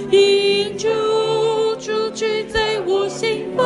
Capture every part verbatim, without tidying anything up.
因主住居在我心房，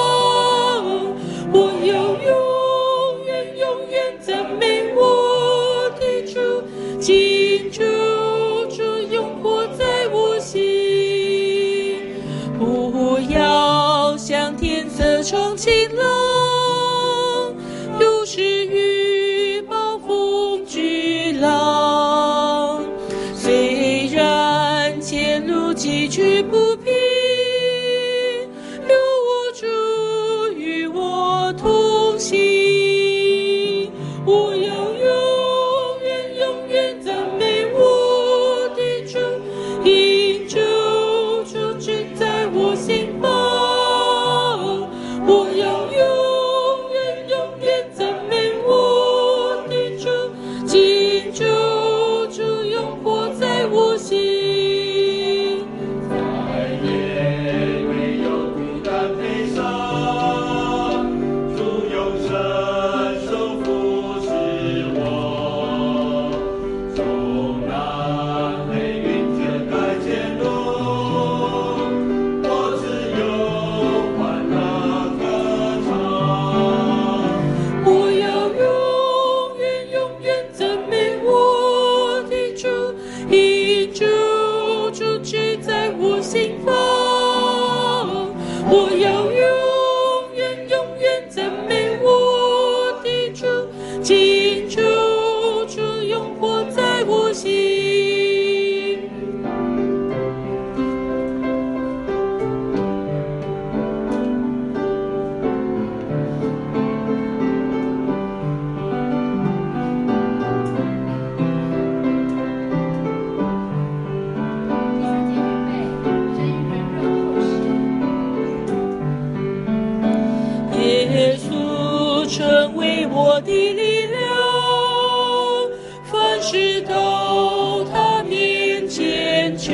我要永远永远赞美我的主，今主主永活在我心。不要向天色冲情浪，又是雨暴风巨浪。虽然前路崎岖不平，有我主与我同行。我要永远永远赞美我的主，因主住居在我心房。我要永远永远赞美我的主，今主主永活在我心。 在夜没有孤单悲伤，主用伸手扶持我，从那黑云遮盖前路，我只有欢乐歌唱。 我要永远永远赞美我的主，因主住居在我心房。我要永远永远赞美我的主，今主主永活在我心。耶稣成为我的力量，凡事到他面前求。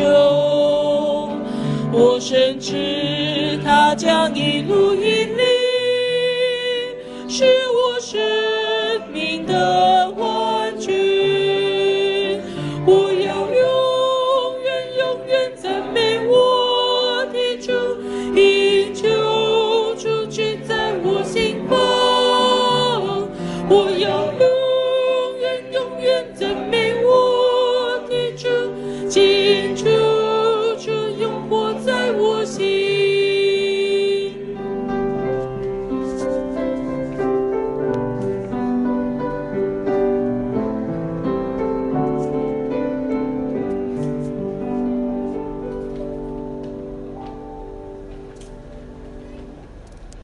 我深知他将一路引领，是我生命的完全。我要永远永远赞美我的主，因主住居在我心房。我要永